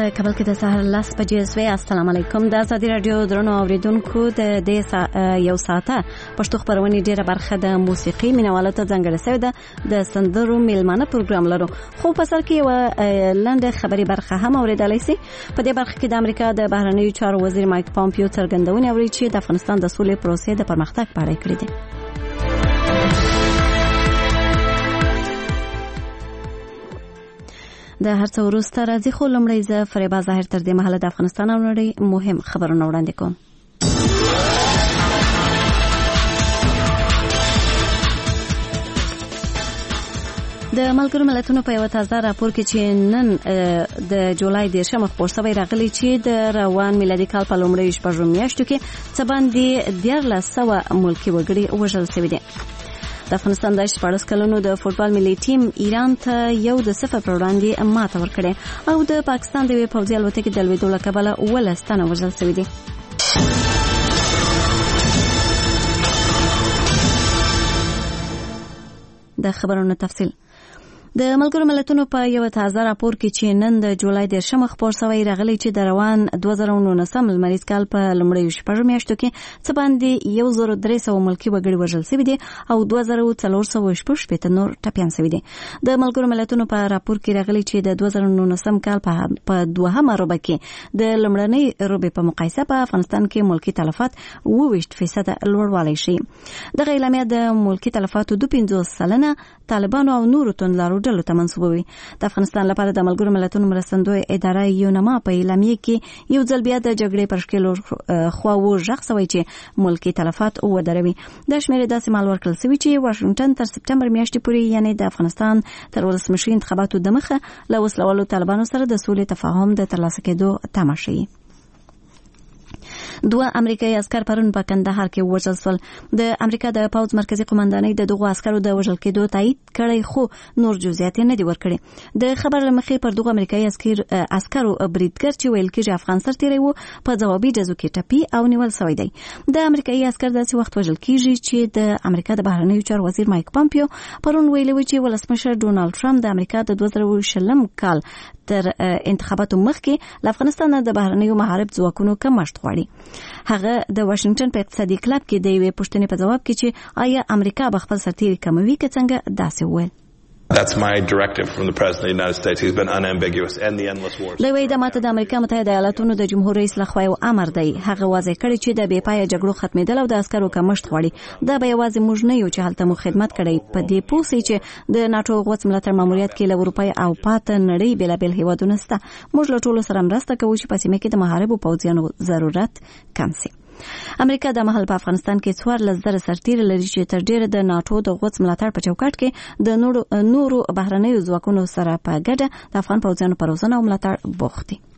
په کابل کې د سهار 10 بجې سوي. السلام علیکم. د ازادي رادیو درنو اوریدونکو د دې یو ساعته پښتو خبرونه ډیره برخه د موسیقي مینوالو ته ځانګړې شوې ده. د سندرو میلمانه پروګرام لرو، خو په سر کې یو لنډه خبري برخه هم اوریدلای شي. په دې برخه کې د امریکا د بهرنیو چارو وزیر مایک پامپیو څرګندونه وکړه چې د افغانستان د سولې پروسې د پرمختګ په اړه کړې ده. د هر څه وروسته راځي، خو لومړی زه فریبا ظاهر تر دې مهاله د افغانستان او نړۍ مهم خبرونه وړاندې کوم. د ملګرو ملتونو په یو تازه راپور کې چې نن د جولای 10 خپور شوی راغلی چې د روان میلادي کال په لومړیو شپږو میاشتو کې څه باندې 1300 ملکي وګړي وژل شوي دي. د افغانستان د 14 کلونو د فوټبال ملي ټیم ایران ته 1-0 پر وړاندې ماته ورکړه او د پاکستان د پوځي الوتکې د لوېدو له کبله 12 تنه وژل شوي دي. د خبرونو تفصیل. د ملګرو ملتونو په یو تازه راپور کې چې نن د جولای 10 خپور شوی راغلی چې د روان 2019 لمریز کال په لومړیو شپږو میاشتو کې څه باندې 1300 ملکي وګړي وژل شوي دي او 2416 نور ټپیان شوي دي. د ملګرو ملتونو په راپور کې راغلی چې د 2019 کال په دوهمه روبه کې د لومړنۍ روبې په مقایسه په افغانستان کې ملکي تلفات 28% لوړوالی شي. دغه اعلامیه د ملکي تلفاتو 50% طالبانو او نورو توندلارو ډلو ته منسوبوي. د افغانستان لپاره د ملګرو ملتونو مرستندوی اداره یونما په اعلامیه کې یو ځل بیا د جګړې پر شکل خواو ژغ شوی چې ملکي تلفات ودروي. د شمیرې داسې مال ورکړل شوی چې واشنگټن تر سپتمبر میاشتې پورې، یعنی د افغانستان تر ولسمشي انتخاباتو د مخه له وسلوالو طالبانو سره د سولې تفاهم د ترلاسه کېدو تمه شي. 2 امریکایي عسكر پرون په کندهار کې وژل شول. د امریکا د پوځ مرکزی قومندانۍ د دغو عسکرو د وژل کېدو تایید کړی، خو نور جزئیات نه دي ورکړي. د خبر لمخې پر دغو امریکایي عسکرو بریدګر چې ویل کېږي افغان سرتیری وو په ځوابي جزو کې ټپي او نیول شوی دی. د امریکایي عسکر داسې وخت وژل کېږي چې د امریکا د بهرنیو چارو وزیر مایک پامپیو پرون ویلي و چې ولسمشر ډونالد ټرمپ د امریکا د 2020 کال تر انتخاباتو مخکې له افغانستان د بهرنیو محارب ځواکونو کمښت غواړي. هغه د واشنگټن په اقتصادي کلب کې د یوې پوښتنې په جواب کې چې آیا امریکا به خپل سرتیري کموي که څنګه داسې وویل. That's my directive from the President of the United States. He's been unambiguous. End the endless wars. د وی د ماته د امریکا متحده ایالاتونو د جمهور رئیس لخوا یو امر دی. هغه واضح کړی چې د بې پایه جګړو ختمېدل او د عسکرو کمښت غواړي. دا به یوازې موږ نه یو چې هلته مو خدمت کړی. په دې پوه شئ چې د ناتو غوڅ ملاتړ ماموریت کې له اروپا او پاته نړۍ بېلابېل هیوادونه شته. موږ له ټولو سره مرسته کوو چې په سیمه کې د محاربو پوځیانو ضرورت کم شي. امریکا د محل په افغانستان کې 14,000 سرتیري لري چې تر ډیره د ناتو د غوڅ ملاتړ په چوکاټ کې د نورو بهرنیو ځواکونو سره په ګډه د افغان پوځیانو پر روزنه او ملاتړ بوخت دي.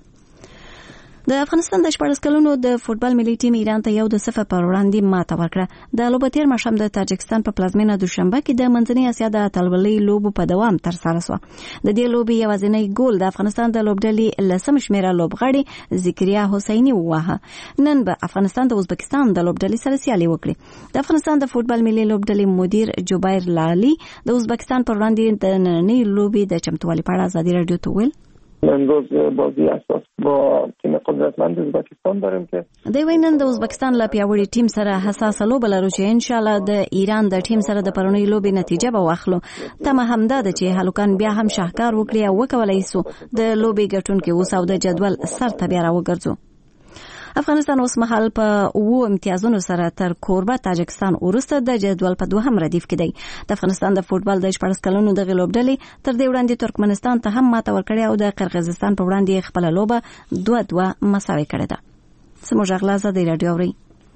د افغانستان د 14 کلونو د فوټبال ملي ټیم ایران ته 1-0 پر وړاندې ماته ورکړه. د لوبو تیر ماښام د تاجکستان په پلازمینه دوشنبه کې د منځنۍ اسیا د اتلولۍ لوبو په دوام ترسره شوه. د دې لوبې یوازینی ګول د افغانستان د لوبډلې لسم شمیره لوبغاړي ذکریا حسیني وواهه. نن به افغانستان د ازبکستان د لوبډلې سره سیالي وکړي. د افغانستان د فوټبال ملي لوبډلې مدیر جوبیر لالی د ازبکستان پر وړاندې د نننۍ لوبې د چمتووالي په اړه ازادي رادیو ته ویل. امروز بازی اساس با تیم قدرتمند ازبکستان داریم که د وینن د ازبکستان له پیاوړي ټیم سره حساس لوبه لرو چې ان شاء الله د ایران د ټیم سره د پرونی لوبې نتیجه به واخلو. تمه همدا ده چې هلوکان بیا هم شاهکار وکړي او وکولای شو د لوبې ګټونکي اوس او د جدول سر ته بیا راوګرځو. افغانستان اوس مهال په 9 امتیازونو سره تر کوربه تاجکستان وروسته د جدول په دوهم ردیف کې دی. د افغانستان د فوټبال د 14 کلونو د لوبډلې تر دې وړاندې ترکمنستان ته هم ماته ورکړې او د قرغیزستان په وړاندې خپل لوبه 2-2 مساوي کړې ده. سمو ژغلازه د رادیو اوري.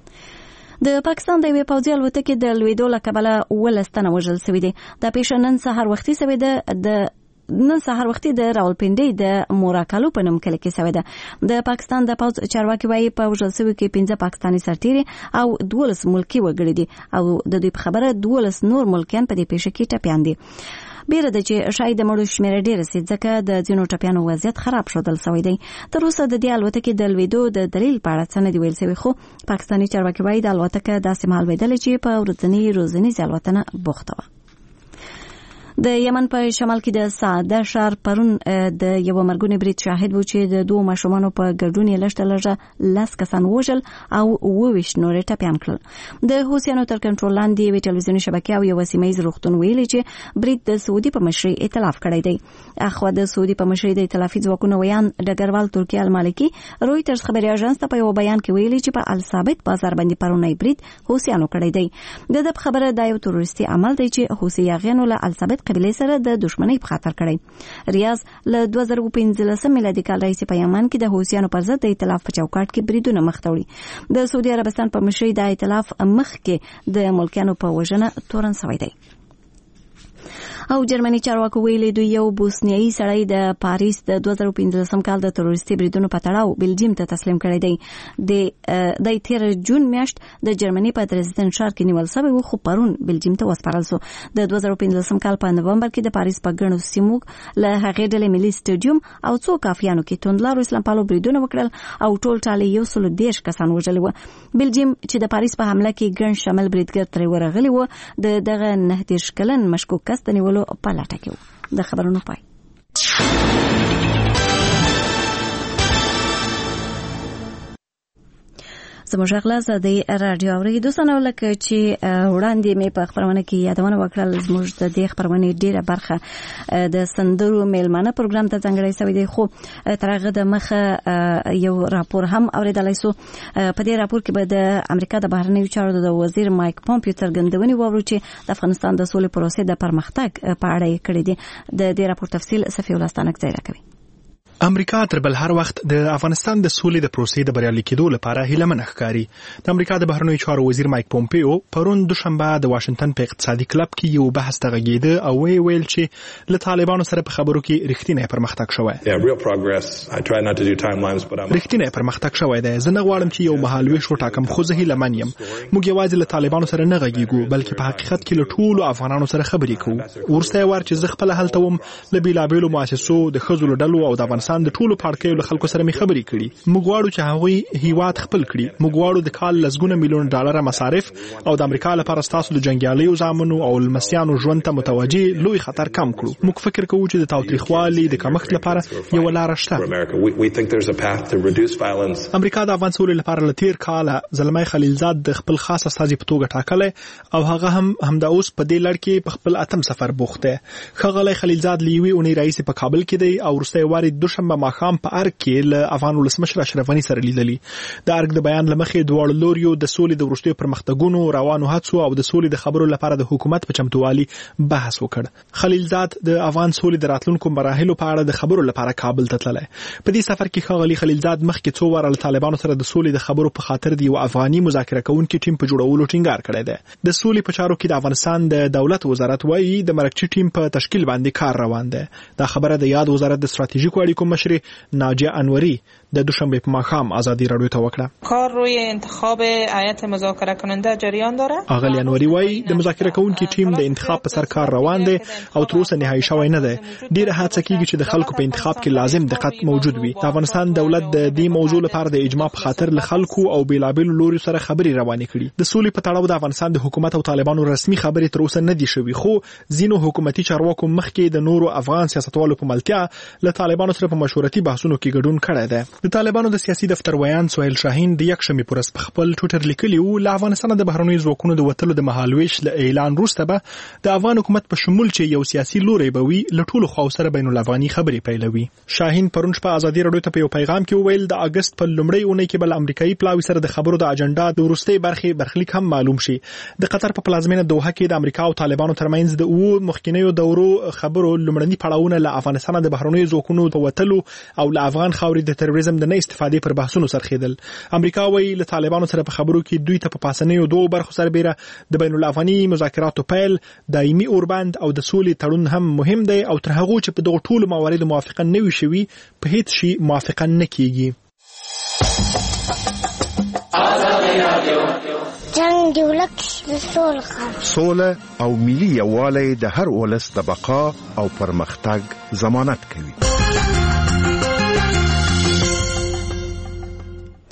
د پاکستان د پوځي الوتکې د لوېدو له کبله 12 تنه وژل شوي دي. د پیښه نن سهار وختي شوې ده. نن سهار وختي د راولپنډۍ د موراکالو په نوم کلی کې شوې ده. د پاکستان د پوځ چارواکي وايي په وژل شوي کې 15 پاکستاني سرتیري او 12 ملکي وګړي دي او د دوی په خبره 12 نور ملکیان په دې پیښه کې ټپیان دي. بیره ده چې شاید د مړو شمیره ډیره سي ځکه د ځینو ټپیانو وضعیت خراب شودل شوی دی. تر اوسه د دې الوتکې د لوېدو د دلیل په اړه څه نه دی ویل شوی، خو پاکستاني چارواکي وايي د الوتکه داسې مهال ویدل چې په ورځنی روزنیزه الوتنه بوخته وه. د یمن په شمال کې د سعده ښار پرون د یو مرګونی برید شاهد و چې د دوه ماشومانو په ګډون یې لږ 10 کسان وژل او 22 نور ټپيان کړل. د حوثیانو تر کنټرول لاندې یو ټلویزیوني شبکې او یو سیمه روغتون ویلي چې برید د سعودي په مشرۍ ائتلاف کړی دی. اخو د سعودي په مشرۍ د ائتلافي ځواکونو ویان ډګروال ترکیه المالکی رويټرز خبري اژانس ته په یو بیان کې ویلي چې په الثابت بازار باندې پرونی برید حوثیانو کړی دی. د خبره د یو تروریستي عمل دی چې حوثیانو له الثابت قبيله سره د دښمنۍ په خاطر کړی. ریاض له 2015 میلادي کال راهیسې په یمن کې د حوثیانو پر ضد د ائتلاف په چوکاټ کې بریدونه مخ ته وړي. د سعودي عربستان په مشرۍ د ائتلاف مخ کې د ملکیانو په وژنه تورن شوی دی. او جرمني چارواکو ویلي دوی یو بوسنیایي سړی د پاریس د 2015 کال د تروریستي بریدونو په تړاو بلجیم ته تسلیم کړی دی. د تیر جون میاشت د جرمني په درزدن ښار کې نیول شوی و، خو پرون بلجیم ته وسپارل شو. د 2015 کال په نومبر کې د پاریس په ګڼو سیمو له هغې ډلې ملي سټیډیوم او څو کافیانو کې توندلارو اسلام پالو بریدونه وکړل او ټول ټاله 110 کسان وژل و. بلجیم چې د پاریس په حمله کې ګڼ شامل بریدګر ترې ورغلي و، د دغه 19 کلن مشکوک کس ته نیولو په لټه کې و. د خبرونو پای. زموږ غلاز د رادیو اوري دوستانو لکه چې وړاندې مې په خبرونه کې یادونه وکړل زموږ د دې خبرونه ډیره برخه د سندرو میلمانه پروګرام ته ځانګړی شوی دی، خو تر هغه د مخه یو راپور هم اوریدلای سو. په دې راپور کې به د امریکا د بهرنیو چارو د وزیر مایک پومپیو څرګندونې وورو چې د افغانستان د سولې پروسې د پرمختګ په اړه یې کړی دی. د دې راپور تفصیل صفی الله ستانک ځای راکوي. امریکا تر بل هر وخت د افغانستان د سولې د پروسې د بریالي کېدو لپاره هیله ښکاري. د امریکا د بهرنیو چارو وزیر مایک پومپیو پرون دوشنبه د واشنگټن په اقتصادي کلب کې یو بحث تغږیده او ویل چې له طالبانو سره په خبرو کې رښتینی پرمختګ شوی. رښتینی پرمختګ شوی دی. زه نه غواړم چې یو مهالويش وټاکم، خو زه هیلهمن یم. موږ یوازې له طالبانو سره نه غږیږو، بلکې په حقیقت کې له ټولو افغانانو سره خبرې کوو. ورسته وار چې زه خپل هلته وم له بیلابېلو مؤسسو د ښځو له ډلو او د افغانستان د ټولو پارټیو له خلکو سره می خبرې کړي. موږ غواړو چې هغوی هیواد خپل کړي. موږ غواړو د کال لسګونه میلیون ډالر مصارف او د امریکا لپاره ستاسو د جنگیالیو زامنو او لمسیانو ژوند ته متوجه لوی خطر کم کړو. موږ فکر کوو چې د تاوتریخوالي د کمښت لپاره یو لار شته. امریکا د افغان سولې لپاره لتیر کال زلمي خلیلزاد د خپل خاص استازي په توګه ټاکلی او هغه هم د اوس په دې لړ کې په خپل اتم سفر بوخت دی. خغلی خلیلزاد لیوی اونۍ رئیس په کابل کې دی او ورسته واري دوشنبه ماښام په ارګ کې له افغان ولسمشر اشرف غني سره لیدلی. د ارګ د بیان لمخې دواړو لوریو د سولې د وروستیو پرمختګونو روانو هڅو او د سولې د خبرو لپاره د حکومت په چمتووالي بحث وکړ. خلیلزاد د افغان سولې د راتلونکو مراحلو په اړه د خبرو لپاره کابل ته تللی. په دې سفر کې خغلی خلیلزاد مخکې څو واره له طالبانو سره د سولې د خبرو په خاطر د یو افغاني مذاکره کوونکي ټیم په جوړولو ټینګار کړی دی. د سولې په چارو کې د افغانستان د دولت وزارت وايي د مرکچي ټیم په تشکیل باندې کار روان دی. دا خبره د یاد وزارت د ستراتیژیکو اړیکو مشر ناجیه انوری د دوشنبه په ماښام ازادي رادیو ته وکړه. کار روی انتخاب هیئت مذاکره کننده جریان داره. اغلی انوری وایي د مذاکره کوونکي ټیم د انتخاب په سر کار روان دی او تر اوسه نهایی شوی نه دی. ډیره هڅه کیږي چې د خلکو په انتخاب کې لازم دقت موجود وي. د افغانستان دولت د دې موضوع لپاره د اجماع په خاطر له خلکو او بیلابېلو لوري سره خبرې روانې کړي. د سولې په تړاو د افغانستان د حکومت او طالبانو رسمي خبرې تر اوسه نه دي شوي، خو ځینو حکومتي چارواکو مخکې د نورو افغان سیاستوالو په ملتیا له طالبانو سره په مشورتي بحثونو کې ګډون کړی دی. د طالبانو د سیاسي دفتر ویان سهیل شاهین د یکشنبه پر ورځ په خپل ټویټر لیکلی و له افغانستان د بهرنیو ځواکونو د وټلو د مهالويش له اعلان وروسته به د افغان حکومت په شمول چې یو سیاسي لوري به وي له ټولو خواو سره بین الافغاني خبرې پیلوي. شاهین پرون شپه ازادي رادیو ته په یو پیغام کې وویل د اگست په لومړۍ اونۍ کې بل امریکایي پلاوی سره د خبرو د اجنډا د وروستۍ برخلیک هم معلوم شي. د قطر په پلازمینه دوحه کې د امریکا او طالبانو ترمنځ د مخکینیو دورو خبرو لومړني پړاوونه له افغانستان د بهرنیو ځواکونو په وټلو او له افغان خاورې د تروریزم د نه استفادې پر بحثونو سرخیدل. امریکا وایي له طالبانو سره په خبرو کې دوی ته په پاسنیو دوه برخو سربېره د بین الافغاني مذاکراتو پیل، دایمي اوربند او د سولې تړون هم مهم دی او تر هغه چې په دغه ټولو مواردو موافقه نه وي شوي په هیڅ شي موافقه نه کیږي. جنگ دی ولک د سوله او ملي یووالی د هر ولس د بقا او پرمختګ ضمانت کوي.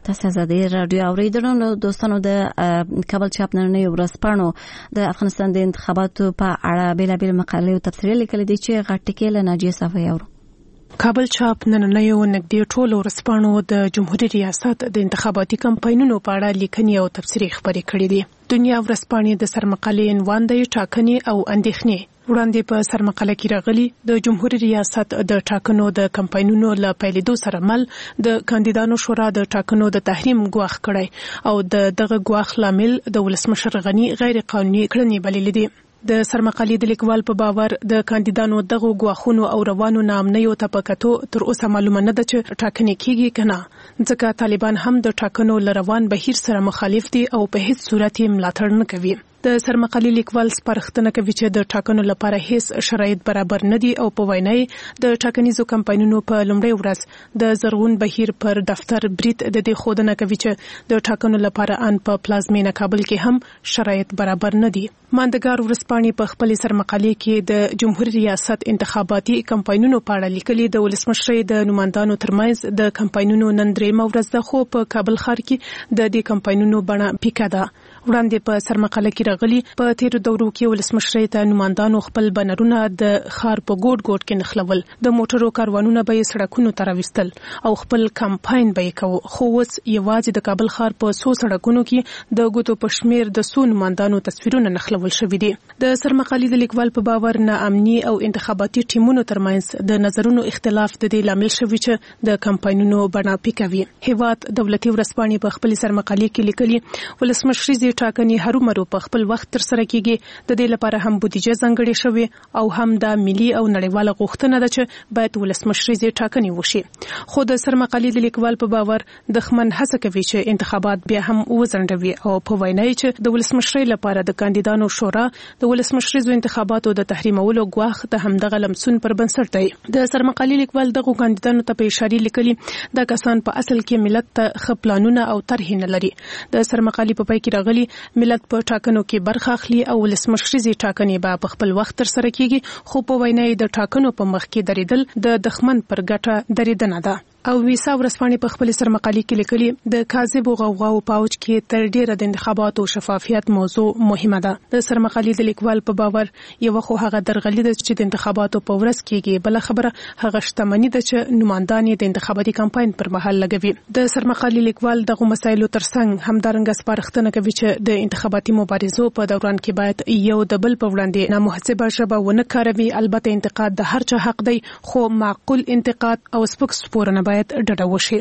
تاسو زده رادیو اوریدونکو دوستانو د کابل چاپ نننۍ ورځپاڼو د افغانستان د انتخاباتو په اړه بیلابیل مقالې او تفسیرونه لیکلي دي چې غټکې له ناجیه صفوي اورو. کابل چاپ نننۍ نږدې ټولو ورځپاڼو د جمهوریت ریاست د انتخاباتي کمپاینونو په اړه لیکنې او تفسیرونه خپرې کړې دي. دنیا ورځپاڼې د سرمقالې عنوان دی ټاکنې او اندېښنې. وړاندې په سرمقاله کې راغلي د جمهوریت ریاست د ټاکنو د کمپاینونو له پیلېدو سره مل د کاندیدانو شورا د ټاکنو د تحریم ګواښ کړی او دغه ګواښ لامل د ولسمشر غنی غیر قانوني کړنې بللې دي. د سرمقالې د لیکوال په باور د کاندیدانو دغه ګواښونو او روانو نامنیو ته په کتو تر اوسه معلومه نه ده چې ټاکنې کیږي کنه، ځکه طالبان هم د ټاکنو لروان بهیر سره مخالف دي او په هیڅ صورت یې ملاتړ نه کوي. د سرمقالې لیکوال سپارښتنه کوي چې د ټاکنو لپاره هیڅ شرایط برابر نه دي او په وینای د ټاکنیزو کمپاینونو په لومړۍ ورځ د زرغون بهیر پر دفتر بریټ د دې خودنه کوي چې د ټاکنو لپاره ان په پلازمینه کابل کې هم شرایط برابر نه دي. ماندګار ورځپاڼې په خپل سرمقالې کې د جمهوریت ریاست انتخاباتي کمپاینونو په اړه لیکلي د ولسمشر د نمائندانو ترمنځ د کمپاینونو نن درېمه ورځ ده، خو په کابل ښار کې د دې کمپاینونو بڼه پیکه ده. وړاندې په سرمقاله کې راغلي په تیر دورو کې ولسمشر ته نمائندانو خپل بنرونه د ښار په ګوټ ګوټ کې نخلول، د موټرو کاروانونه به یې سړکونو ته راوستل او خپل کمپاین به یې کوو. خو اوس یوازې د کابل ښار په څو سړکونو کې د ګوتو په شمیر د څو نمائندانو تصویرونه نخلول شوي دي. د سرمقالې د لیکوال په باور ناامني او انتخاباتي ټیمونو ترمنځ د نظرونو اختلاف د دې لامل شوی چې د کمپاینونو بڼه پیکوي. هیواد دولتي ورځپاڼې په خپل سرمقالې کې لیکلي ولسمشر ټاکنې هرومرو په خپل وخت تر سره کیږي. د دې لپاره هم بودیجه ځانګړې شوې او هم د ملي او نړیواله غوښتنه ده چې باید ولسمشر ټاکنې وشي. خو د سرمقالې د لیکوال په باور دښمن هڅه کوي چې انتخابات بیا هم وځنډوي او په وینا چې د ولسمشر لپاره د کاندیدانو شورا د ولسمشر انتخاباتو د تحریمولو ګواښ د همدغه لمسون پر بنسټ دی. د سرمقالې لیکوال دغه کاندیدانو ته په اشاره لیکلي دا کسان په اصل کې ملت ته خپلانونه او طرحې نه لري. د سرمقالې په پای کې راغلي ملت په ټاکنو کې برخه اخلي او ولسمشري ټاکنې به په خپل وخت تر سره کیږي، خو په وینا د ټاکنو په مخ کې درېدل د دښمن پر ګټه درېدنه ده. او ویسا ورځپاڼې په خپل سرمقالې کې لیکلي د کاذب او غوغاو پاوچ کې تر ډیره د انتخاباتو شفافیت موضوع مهمه ده. د سرمقالې د لیکوال په باور یو خو هغه درغلي ده چې د انتخاباتو په ورځ کېږي، بل خبره هغه شتمنۍ ده چې نمائندان د انتخاباتي کمپاین پر مهال لګوي. د سرمقالې لیکوال دغه مسایلو ترڅنګ همدارنګه سپارښتنه کوي چې د انتخاباتي مبارزو په دوران کې باید یو د بل په وړاندې نامحاسبه ژبه ونه کاروي. البته انتقاد د هر چا حق دی، خو معقول انتقاد او سپک سپورنه باید ډډه وشي.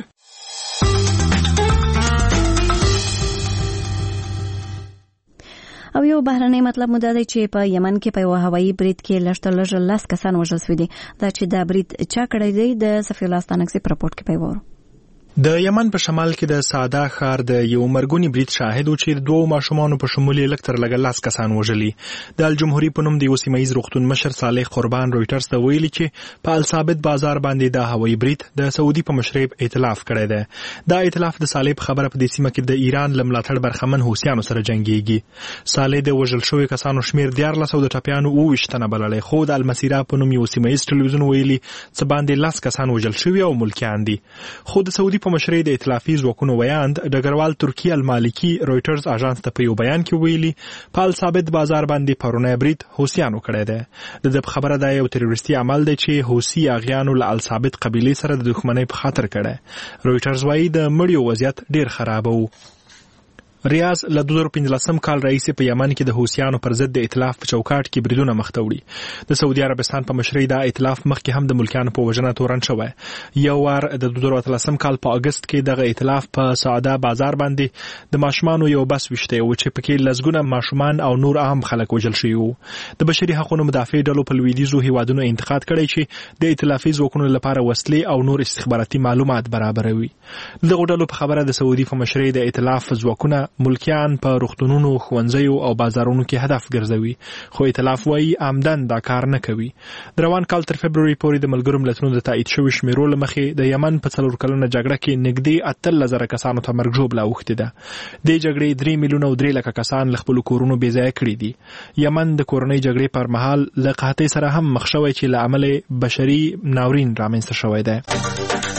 او یو بهرنی مطلب مو دا دی چې په یمن کې په یو هوایي برید کې لږ 10 کسان وژل شوي دي. دا چې دا برید چا کړی دی د صفي الله ستانکسي په راپورټ کې پیوارو. د یمن په شمال کې د ساده ښار د یو مرګونی برید شاهد و چې دوه ماشومان په شمول یې لکتر لګ 10 کسان وژلي. د الجمهوریت په نوم د وسیمایز روغتون مشر صالح قربان رويټرز ته ویلي چې په الثابت بازار باندې د هوایي برید د سعودي په مشرب ائتلاف کړی دی. دا ائتلاف د صالح په خبره په دې سیمه کې د ایران لملاتړ برخمن حوثیانو سره جنگيږي. صالح د وژل شوی کسانو شمیر 14 د ټاپیانو 22 بللې، خو د المسیرا په نوم یو وسیمایز ټلویزیون ویلي چې باندې 10 کسان وژل شوی او ملکیان دي. خو د سعودي په مشرۍ د ائتلافي ځواکونو ویاند ډګروال ترکی المالکی رويټرز اژانس ته په یو بیان کې ویلي په ثابت بازار باندې پرونه برید حوثیانو کړی دی. د خبره دا یو تروریستي عمل دی چې حوثي اغیانو له ثابت قبيله سره د دښمنۍ په خاطر کړی. رويټرز وايي د مړیو وضعیت ډیر خراب وو. ریاض له 2015 کال رئیس په یمن کې د حوثیانو پر ضد د ائتلاف په چوکاټ کې بریدونه مخته وړي. د سعودي عربستان په مشرۍ د ائتلاف مخکې هم د ملکیانو په وژنه تورن شوی. یو وار د 2013 کال په اگست کې دغه ائتلاف په سعاده بازار باندې د ماشومانو یو بس وشته او چې پکې لزګونه ماشومان او نور عام خلک وژل شوي وو. د بشري حقوقو مدافع ډلو په لویدیځو هیوادونو انتقاد کړی چې د ائتلافي ځواکونو لپاره وسلې او نور استخباراتي معلومات برابروي. دغه ډلو په خبره د سعودي په مشرۍ د ائتلاف ځواکونه ملکیان په روغتونونو، ښوونځیو او بازارونو کې هدف ګرځوي، خو ائتلاف وايي عمدن دا کار نه کوي. د روان کال تر فبروري پورې د ملګرو ملتونو د تایید شوی شمیرو له مخې د یمن په 4 کلنه جګړه کې نږدې 13,000 کسانو ته مرګ ژوبله اوښتې ده. د جګړې 3 میلیونه او 3 لکه کسان له خپل کورونو بې ځایه کړي دي. یمن د کورنۍ جګړې پر مهال له قحطۍ سره هم مخ شوی چې له امله بشري ناورین رامنځته شوی دی.